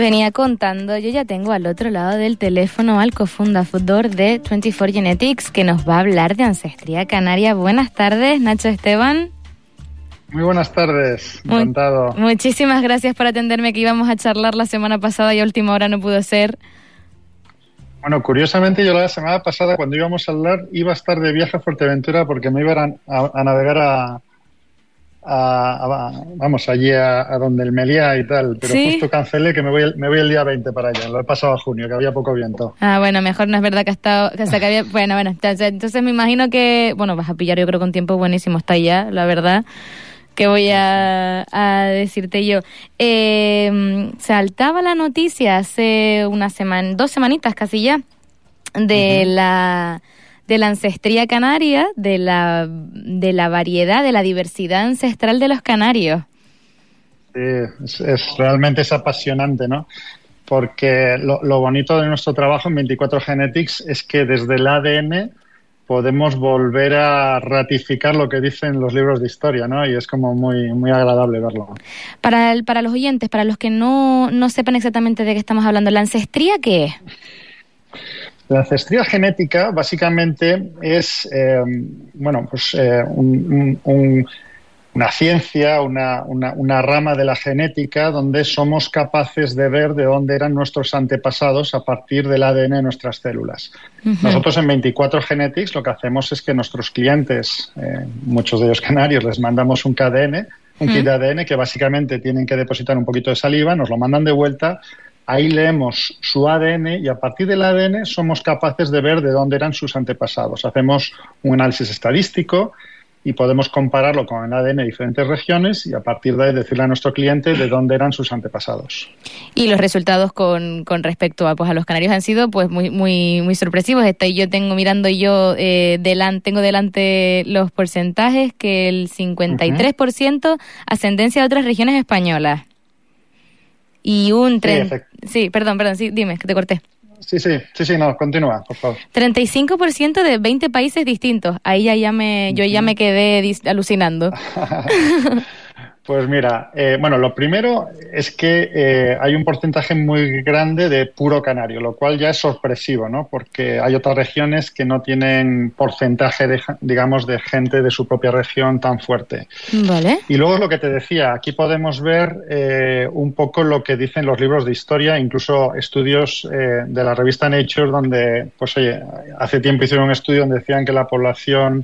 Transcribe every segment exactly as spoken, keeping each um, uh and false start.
venía contando, yo ya tengo al otro lado del teléfono al cofundador de veinticuatro Genetics, que nos va a hablar de ancestría canaria. Buenas tardes, Nacho Esteban. Muy buenas tardes, encantado. Muy, muchísimas gracias por atenderme, que íbamos a charlar la semana pasada y a última hora no pudo ser. Bueno, curiosamente yo la semana pasada, cuando íbamos a hablar, iba a estar de viaje a Fuerteventura porque me iban a, a, a navegar a, a, a, vamos, allí a, a donde el Meliá y tal, pero ¿sí? Justo cancelé que me voy, me voy el día veinte para allá, lo he pasado a junio, que había poco viento. Ah, bueno, mejor no es verdad que ha estado, que, o sea, que había, bueno, bueno, entonces me imagino que, bueno, vas a pillar yo creo con tiempo buenísimo, está allá, la verdad. Que voy a, a decirte yo. Eh, saltaba la noticia hace una semana, dos semanitas casi ya, de uh-huh. la de la ancestría canaria, de la de la variedad, de la diversidad ancestral de los canarios. Sí, es, es realmente es apasionante, ¿no? Porque lo, lo bonito de nuestro trabajo en veinticuatro Genetics es que desde el A D N podemos volver a ratificar lo que dicen los libros de historia, ¿no? Y es como muy muy agradable verlo. Para el, para los oyentes, para los que no, no sepan exactamente de qué estamos hablando, ¿la ancestría qué es? La ancestría genética básicamente es, eh, bueno, pues eh, un, un, un, una ciencia, una, una, una rama de la genética donde somos capaces de ver de dónde eran nuestros antepasados a partir del A D N de nuestras células. Uh-huh. Nosotros en veinticuatro Genetics lo que hacemos es que nuestros clientes, eh, muchos de ellos canarios, les mandamos un K D N, un uh-huh. kit de A D N que básicamente tienen que depositar un poquito de saliva, nos lo mandan de vuelta, ahí leemos su A D N y a partir del A D N somos capaces de ver de dónde eran sus antepasados. Hacemos un análisis estadístico y podemos compararlo con el A D N de diferentes regiones y a partir de ahí decirle a nuestro cliente de dónde eran sus antepasados. Y los resultados con, con respecto a, pues, a los canarios han sido pues muy muy muy sorpresivos. Estoy yo tengo mirando yo eh, delante, tengo delante los porcentajes que el cincuenta y tres por ciento uh-huh. ascendencia de otras regiones españolas. Y un tren... sí, sí, perdón, perdón, sí, dime, que te corté. Sí, sí, sí, sí, no, continúa, por favor. treinta y cinco por ciento de veinte países distintos. Ahí ya, ya me, yo ya me quedé dis- alucinando. Pues mira, eh, bueno, lo primero es que eh, hay un porcentaje muy grande de puro canario, lo cual ya es sorpresivo, ¿no? Porque hay otras regiones que no tienen porcentaje, de, digamos, de gente de su propia región tan fuerte. Vale. Y luego es lo que te decía, aquí podemos ver eh, un poco lo que dicen los libros de historia, incluso estudios eh, de la revista Nature, donde, pues oye, hace tiempo hicieron un estudio donde decían que la población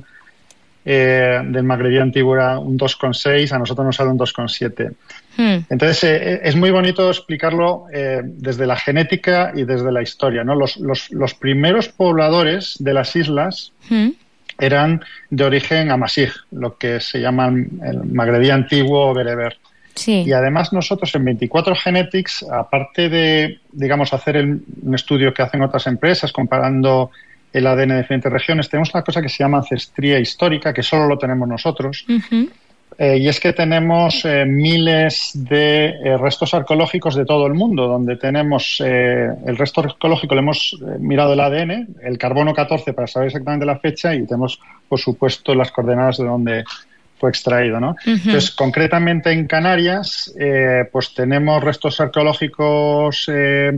Eh, del magrebí antiguo era un dos coma seis, a nosotros nos sale un dos coma siete. Hmm. Entonces, eh, es muy bonito explicarlo eh, desde la genética y desde la historia, ¿no? Los, los, los primeros pobladores de las islas hmm. eran de origen amasij, lo que se llama el magrebí antiguo o bereber. Sí. Y además nosotros en veinticuatro Genetics, aparte de, digamos, hacer el, un estudio que hacen otras empresas comparando el A D N de diferentes regiones, tenemos una cosa que se llama ancestría histórica, que solo lo tenemos nosotros, uh-huh. eh, y es que tenemos eh, miles de eh, restos arqueológicos de todo el mundo, donde tenemos eh, el resto arqueológico, le hemos eh, mirado el A D N, el carbono catorce para saber exactamente la fecha y tenemos, por supuesto, las coordenadas de donde fue extraído, ¿no? Uh-huh. Entonces, concretamente en Canarias, eh, pues tenemos restos arqueológicos eh,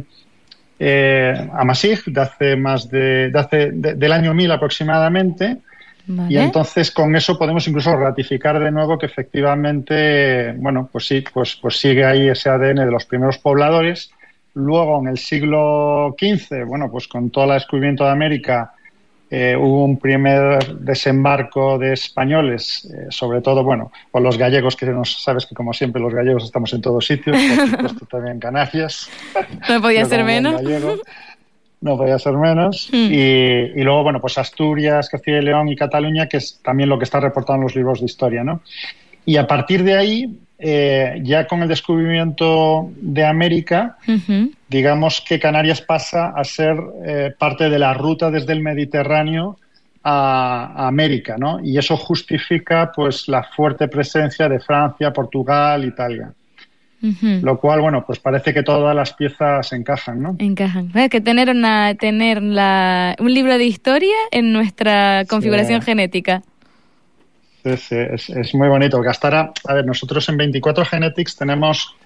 Eh, amasij de hace más de, de hace de, del año mil aproximadamente. Vale. Y entonces con eso podemos incluso ratificar de nuevo que efectivamente, bueno, pues sí, pues pues sigue ahí ese A D N de los primeros pobladores. Luego en el siglo quince, bueno, pues con todo el descubrimiento de América eh, hubo un primer desembarco de españoles, eh, sobre todo, bueno, por los gallegos, que no sabes que como siempre los gallegos estamos en todos sitios, por supuesto también en Canarias. No podía ser menos. Gallego, no podía ser menos. Mm. Y, y luego, bueno, pues Asturias, Castilla y León y Cataluña, que es también lo que está reportado en los libros de historia, ¿no? Y a partir de ahí, eh, ya con el descubrimiento de América, uh-huh. digamos que Canarias pasa a ser eh, parte de la ruta desde el Mediterráneo a, a América, ¿no? Y eso justifica, pues, la fuerte presencia de Francia, Portugal, Italia. Uh-huh. Lo cual, bueno, pues parece que todas las piezas encajan, ¿no? Encajan. Es que tener una tener la, un libro de historia en nuestra configuración sí. genética. Sí, sí, es, es muy bonito. Porque hasta ahora, a ver, nosotros en veinticuatro Genetics tenemos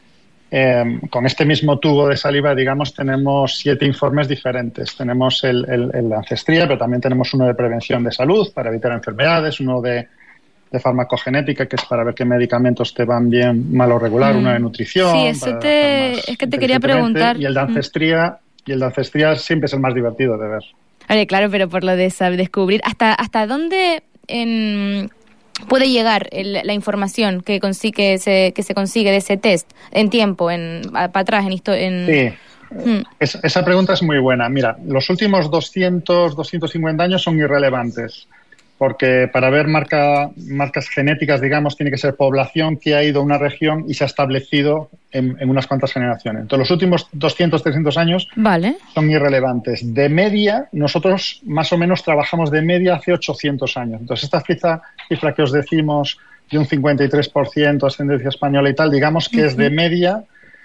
Eh, con este mismo tubo de saliva, digamos, tenemos siete informes diferentes. Tenemos el, el, el de ancestría, pero también tenemos uno de prevención de salud para evitar enfermedades, uno de, de farmacogenética, que es para ver qué medicamentos te van bien, mal o regular, mm. uno de nutrición. Sí, eso te, es que te quería preguntar. Y el de ancestría, mm. y el de ancestría siempre es el más divertido de ver. Vale, claro, pero por lo de saber descubrir, ¿hasta, hasta dónde en... puede llegar el, la información que, consigue, que, se, que se consigue de ese test en tiempo, en para atrás, en esto? En... Sí, hmm. es, esa pregunta es muy buena. Mira, los últimos doscientos, doscientos cincuenta años son irrelevantes, porque para ver marca, marcas genéticas, digamos, tiene que ser población que ha ido a una región y se ha establecido en, en unas cuantas generaciones. Entonces, los últimos doscientos, trescientos años vale. son irrelevantes. De media, nosotros más o menos trabajamos de media hace ochocientos años. Entonces, esta cifra, cifra que os decimos de un cincuenta y tres por ciento ascendencia española y tal, digamos que uh-huh. es de media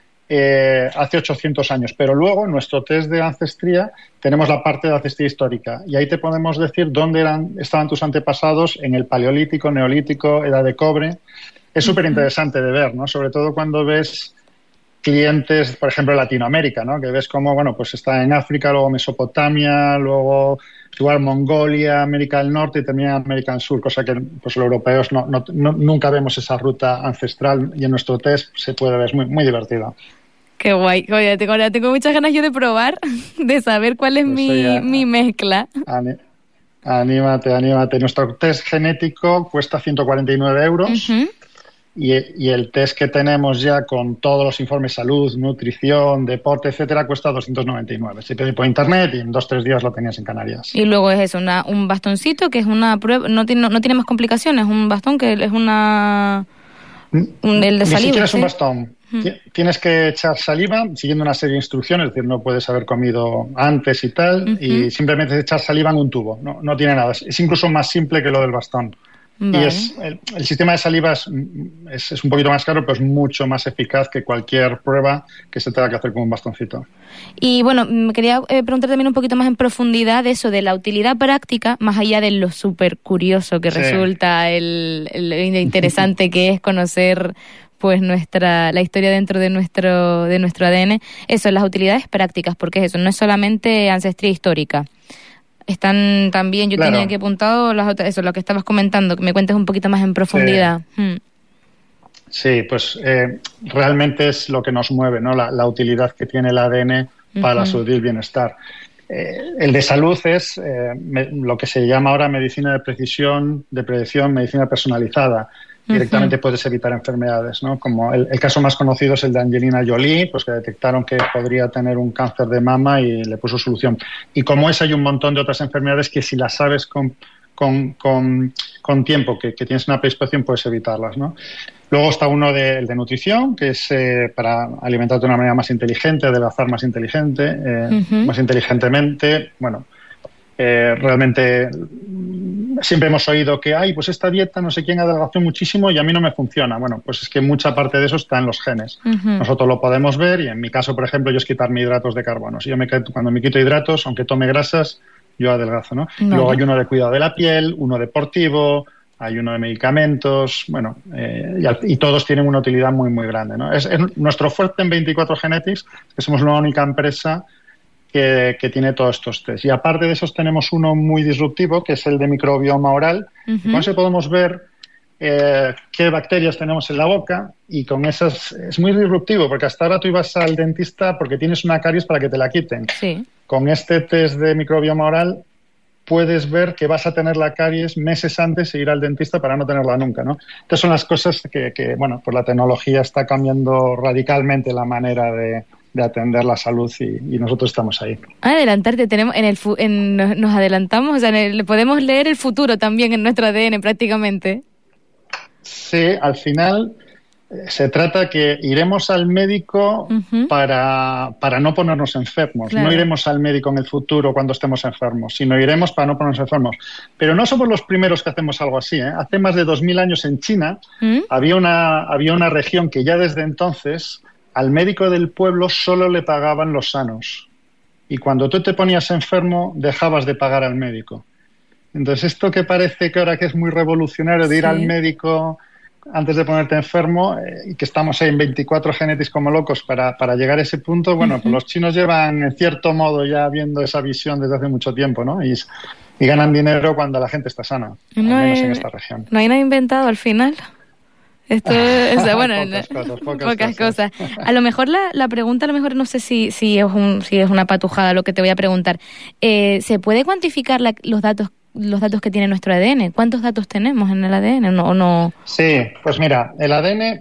eh, hace ochocientos años. Pero luego, en nuestro test de ancestría, tenemos la parte de ancestría histórica y ahí te podemos decir dónde eran, estaban tus antepasados en el Paleolítico, Neolítico, Edad de Cobre. Es súper interesante de ver, ¿no? Sobre todo cuando ves clientes, por ejemplo, de Latinoamérica, ¿no? Que ves cómo, bueno, pues está en África, luego Mesopotamia, luego igual Mongolia, América del Norte y también América del Sur, cosa que pues los europeos no, no, no, nunca vemos esa ruta ancestral y en nuestro test se puede ver, es muy, muy divertido. Qué guay. Oye, tengo, tengo muchas ganas yo de probar, de saber cuál es pues mi, ya, mi mezcla. Anímate, anímate. Nuestro test genético cuesta ciento cuarenta y nueve euros uh-huh. y, y el test que tenemos ya con todos los informes salud, nutrición, deporte, etcétera, cuesta doscientos noventa y nueve. Se pide por internet y en dos, tres días lo tenías en Canarias. Y luego es eso, una, un bastoncito que es una prueba, no tiene, no, no tiene más complicaciones, un bastón que es una... Un, el de Ni saliva, siquiera es ¿sí? un bastón. Hmm. Tienes que echar saliva siguiendo una serie de instrucciones, es decir, no puedes haber comido antes y tal, uh-huh. y simplemente echar saliva en un tubo. No, no tiene nada. Es incluso más simple que lo del bastón. Vale. Y es el, el sistema de saliva es, es, es un poquito más caro, pero es mucho más eficaz que cualquier prueba que se tenga que hacer con un bastoncito. Y bueno, me quería eh, preguntar también un poquito más en profundidad de eso, de la utilidad práctica, más allá de lo súper curioso que sí. resulta, el, el interesante que es conocer pues nuestra la historia dentro de nuestro de nuestro A D N. Eso, las utilidades prácticas, porque eso no es solamente ancestría histórica. Están también, yo claro. tenía aquí apuntado las otras, eso, lo que estabas comentando, que me cuentes un poquito más en profundidad. Sí, hmm. sí pues eh, realmente es lo que nos mueve, ¿no? La, la utilidad que tiene el A D N para uh-huh. la salud y el bienestar. Eh, el de salud es eh, me, lo que se llama ahora medicina de precisión, de predicción, medicina personalizada. Directamente uh-huh. puedes evitar enfermedades, ¿no? Como el, el caso más conocido es el de Angelina Jolie, pues que detectaron que podría tener un cáncer de mama y le puso solución. Y como esa hay un montón de otras enfermedades que si las sabes con, con, con, con tiempo, que, que tienes una predisposición, puedes evitarlas, ¿no? Luego está uno de, el de nutrición, que es eh, para alimentarte de una manera más inteligente, adelgazar más inteligente, eh, uh-huh. más inteligentemente, bueno... Eh, realmente siempre hemos oído que ay, pues esta dieta no sé quién adelgazó muchísimo y a mí no me funciona. Bueno, pues es que mucha parte de eso está en los genes. Uh-huh. Nosotros lo podemos ver y en mi caso, por ejemplo, yo es quitarme hidratos de carbono. Si yo me, cuando me quito hidratos, aunque tome grasas, yo adelgazo, ¿no? Vale. Luego hay uno de cuidado de la piel, uno deportivo, hay uno de medicamentos, bueno, eh, y, y todos tienen una utilidad muy, muy grande, ¿no? Es, es nuestro fuerte en veinticuatro Genetics, que somos la única empresa Que, que tiene todos estos test. Y aparte de esos tenemos uno muy disruptivo, que es el de microbioma oral. Uh-huh. Con eso podemos ver eh, qué bacterias tenemos en la boca y con esas es muy disruptivo, porque hasta ahora tú ibas al dentista porque tienes una caries para que te la quiten. Sí. Con este test de microbioma oral puedes ver que vas a tener la caries meses antes de ir al dentista para no tenerla nunca, ¿no? Estas son las cosas que, que bueno, pues la tecnología está cambiando radicalmente la manera de de atender la salud y, y nosotros estamos ahí. Adelantarte, tenemos en el fu- en, nos adelantamos, o sea, en el, podemos leer el futuro también en nuestro A D N prácticamente. Sí, al final eh, se trata que iremos al médico uh-huh. para, para no ponernos enfermos. Claro. No iremos al médico en el futuro cuando estemos enfermos, sino iremos para no ponernos enfermos. Pero no somos los primeros que hacemos algo así, ¿eh? Hace más de dos mil años en China ¿Mm? había una, había una región que ya desde entonces al médico del pueblo solo le pagaban los sanos. Y cuando tú te ponías enfermo, dejabas de pagar al médico. Entonces, esto que parece que ahora que es muy revolucionario de ir sí. al médico antes de ponerte enfermo, eh, y que estamos ahí en veinticuatro genetics como locos para, para llegar a ese punto, bueno, uh-huh. pues los chinos llevan en cierto modo ya viendo esa visión desde hace mucho tiempo, ¿no? Y, y ganan dinero cuando la gente está sana, no al menos hay, en esta región. ¿No hay nada inventado al final? Esto es, bueno, pocas, cosas, pocas, pocas cosas. cosas. A lo mejor la, la pregunta, a lo mejor no sé si, si, es un, si es una patujada lo que te voy a preguntar. Eh, ¿Se puede cuantificar la, los datos los datos que tiene nuestro A D N? ¿Cuántos datos tenemos en el A D N? ¿No, no? Sí, pues mira, el A D N,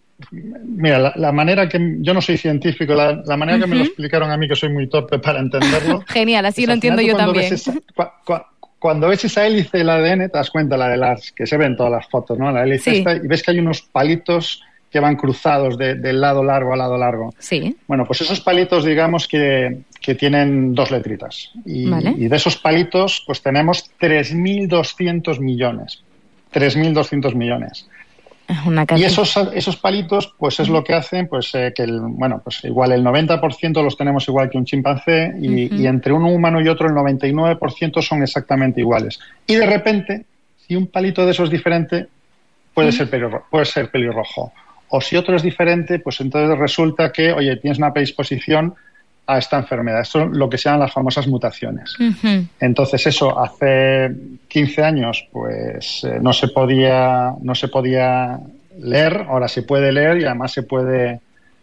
mira, la, la manera que, yo no soy científico, la, la manera uh-huh. que me lo explicaron a mí, que soy muy torpe para entenderlo. Genial, así lo entiendo yo también. Esa, cu, cu, Cuando ves esa hélice del A D N, te das cuenta, la de las que se ven en todas las fotos, ¿no? La hélice sí. esta, y ves que hay unos palitos que van cruzados de, del lado largo al lado largo. Sí. Bueno, pues esos palitos, digamos que, que tienen dos letritas. Y, vale. y de esos palitos, pues tenemos tres mil doscientos millones. tres mil doscientos millones. Es una cantidad. Y esos, esos palitos, pues es lo que hacen, pues eh, que, el, bueno, pues igual el noventa por ciento los tenemos igual que un chimpancé y, uh-huh. y entre un humano y otro el noventa y nueve por ciento son exactamente iguales. Y de repente, si un palito de esos es diferente, puede, uh-huh. ser pelirrojo, puede ser pelirrojo. O si otro es diferente, pues entonces resulta que, oye, tienes una predisposición a esta enfermedad. Esto es lo que se llaman las famosas mutaciones. Uh-huh. Entonces eso hace quince años pues eh, no se podía no se podía leer, ahora se puede leer y además se puede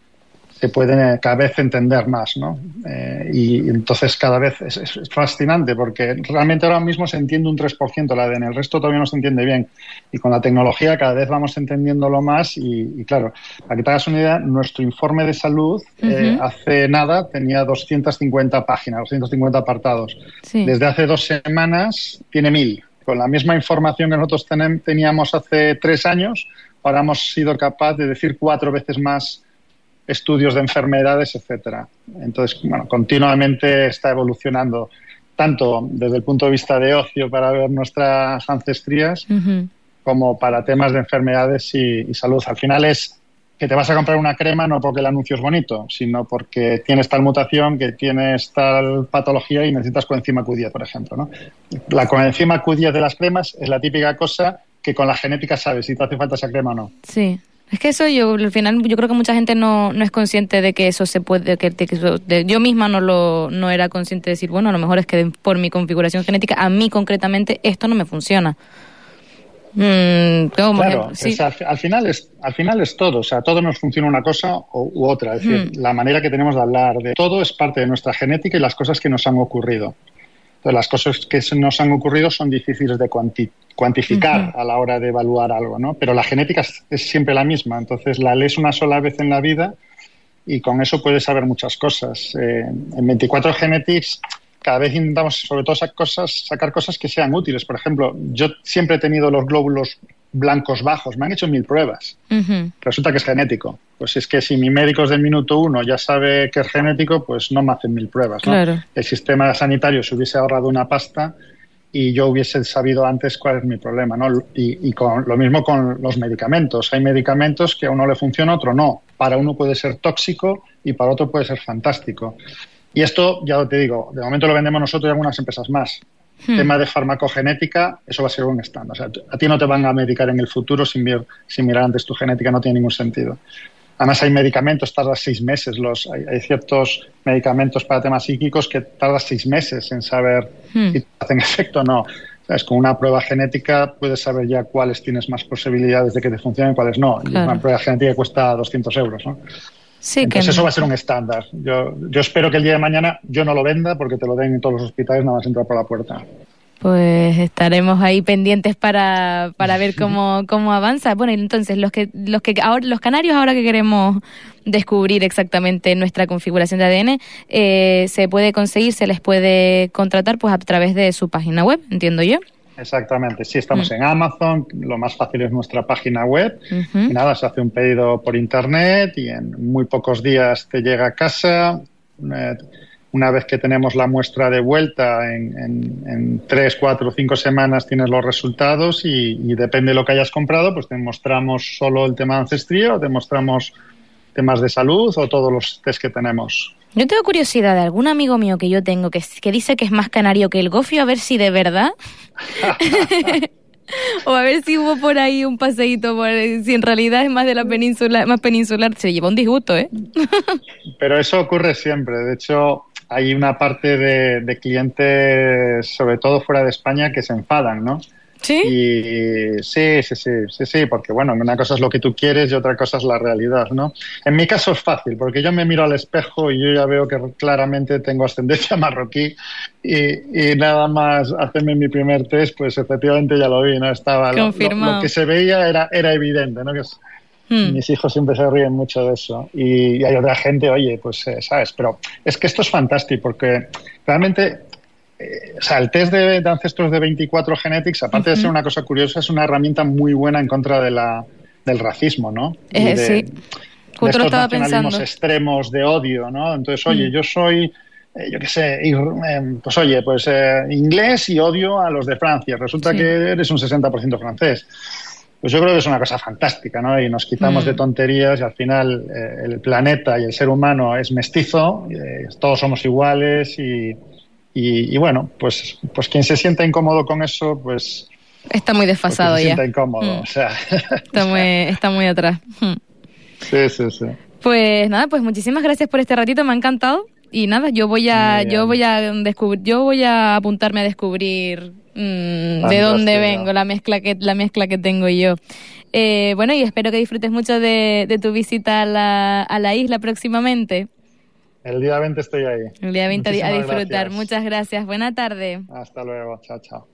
se puede cada vez entender más, ¿no? Eh, y entonces cada vez es, es fascinante porque realmente ahora mismo se entiende un tres por ciento el A D N, el resto todavía no se entiende bien. Y con la tecnología cada vez vamos entendiéndolo más y, y claro, para que te hagas una idea, nuestro informe de salud uh-huh. eh, hace nada tenía doscientas cincuenta páginas, doscientos cincuenta apartados. Sí. Desde hace dos semanas tiene mil. Con la misma información que nosotros tenem, teníamos hace tres años, ahora hemos sido capaces de decir cuatro veces más estudios de enfermedades, etcétera. Entonces, bueno, continuamente está evolucionando, tanto desde el punto de vista de ocio para ver nuestras ancestrías, uh-huh. como para temas de enfermedades y, y salud. Al final es que te vas a comprar una crema no porque el anuncio es bonito, sino porque tienes tal mutación, que tienes tal patología y necesitas coenzima Q diez, por ejemplo, ¿no? La coenzima Q diez de las cremas es la típica cosa que con la genética sabes si te hace falta esa crema o no. Sí. Es que eso yo, al final, yo creo que mucha gente no, no es consciente de que eso se puede, que, que eso, de, yo misma no lo no era consciente de decir, bueno, a lo mejor es que por mi configuración genética, a mí concretamente, esto no me funciona. Mm, claro, que, sí. es, al, al, final es, al final es todo, o sea, todo nos funciona una cosa u, u otra, es decir, mm. la manera que tenemos de hablar de todo es parte de nuestra genética y las cosas que nos han ocurrido. Entonces, las cosas que nos han ocurrido son difíciles de cuanti cuantificar uh-huh. a la hora de evaluar algo, ¿no? Pero la genética es, es siempre la misma, entonces la lees una sola vez en la vida y con eso puedes saber muchas cosas. Eh, en veinticuatro Genetics cada vez intentamos sobre todo sacar cosas, sacar cosas que sean útiles. Por ejemplo, yo siempre he tenido los glóbulos blancos bajos, me han hecho mil pruebas. Uh-huh. Resulta que es genético. Pues es que si mi médico es del minuto uno ya sabe que es genético, pues no me hacen mil pruebas, ¿no? Claro. El sistema sanitario se hubiese ahorrado una pasta y yo hubiese sabido antes cuál es mi problema, ¿no? Y, y con, lo mismo con los medicamentos. Hay medicamentos que a uno le funciona, a otro no. Para uno puede ser tóxico y para otro puede ser fantástico. Y esto, ya te digo, de momento lo vendemos nosotros y algunas empresas más. Hmm. Tema de farmacogenética, eso va a ser un estándar. O sea, a ti no te van a medicar en el futuro sin, ver, sin mirar antes tu genética, no tiene ningún sentido. Además hay medicamentos, tardas seis meses. Los, hay, hay ciertos medicamentos para temas psíquicos que tardas seis meses en saber hmm. si hacen efecto o no. ¿Sabes? Con una prueba genética puedes saber ya cuáles tienes más posibilidades de que te funcionen y cuáles no. Claro. Y una prueba genética cuesta doscientos euros, ¿no? Sí, entonces que eso va a ser un estándar. Yo, yo espero que el día de mañana yo no lo venda porque te lo den en todos los hospitales nada más entrar por la puerta. Pues estaremos ahí pendientes para, para ver cómo, cómo avanza. Bueno, y entonces los que los que ahora los canarios ahora que queremos descubrir exactamente nuestra configuración de A D N, eh, se puede conseguir, se les puede contratar pues a través de su página web, entiendo yo. Exactamente, sí, estamos mm. en Amazon, lo más fácil es nuestra página web, uh-huh. y nada, se hace un pedido por internet y en muy pocos días te llega a casa. Eh, una vez que tenemos la muestra de vuelta, en, en, en tres, cuatro, cinco semanas tienes los resultados y, y depende de lo que hayas comprado, pues te mostramos solo el tema de ancestría o te mostramos temas de salud o todos los test que tenemos. Yo tengo curiosidad de algún amigo mío que yo tengo que, que dice que es más canario que el gofio, a ver si de verdad. O a ver si hubo por ahí un paseíto, por, si en realidad es más de la península, más peninsular, se lleva un disgusto, ¿eh? Pero eso ocurre siempre. De hecho, hay una parte de, de clientes, sobre todo fuera de España, que se enfadan, ¿no? ¿Sí? Y sí, sí, sí, sí, sí, porque bueno, una cosa es lo que tú quieres y otra cosa es la realidad, ¿no? En mi caso es fácil, porque yo me miro al espejo y yo ya veo que claramente tengo ascendencia marroquí y, y nada más hacerme mi primer test, pues efectivamente ya lo vi, ¿no? Estaba lo, lo, lo que se veía era, era evidente, ¿no? Que es, hmm. Mis hijos siempre se ríen mucho de eso y, y hay otra gente, oye, pues eh, sabes, pero es que esto es fantástico porque realmente Eh, o sea, el test de, de ancestros de veinticuatro Genetics, aparte uh-huh. de ser una cosa curiosa, es una herramienta muy buena en contra de la, del racismo, ¿no? Eh, y de, sí, justo de estos lo estaba nacionalismos pensando. extremos de odio, ¿no? Entonces, oye, mm. yo soy, eh, yo qué sé, ir, eh, pues oye, pues eh, inglés y odio a los de Francia. Resulta sí. que eres un sesenta por ciento francés. Pues yo creo que es una cosa fantástica, ¿no? Y nos quitamos mm. de tonterías y al final eh, el planeta y el ser humano es mestizo, eh, todos somos iguales y... Y, y bueno, pues, pues quien se sienta incómodo con eso, pues... Está muy desfasado pues se ya. Se sienta incómodo, mm. o sea... Está muy, está muy atrás. Sí, sí, sí. Pues nada, pues muchísimas gracias por este ratito, me ha encantado. Y nada, yo voy a, yo voy a descubrir, yo voy a apuntarme a descubrir mmm, de dónde vengo, la mezcla que, la mezcla que tengo yo. Eh, bueno, y espero que disfrutes mucho de, de tu visita a la, a la isla próximamente. El día veinte estoy ahí. El día veinte Muchísimas a disfrutar. Gracias. Muchas gracias. Buena tarde. Hasta luego. Chao, chao.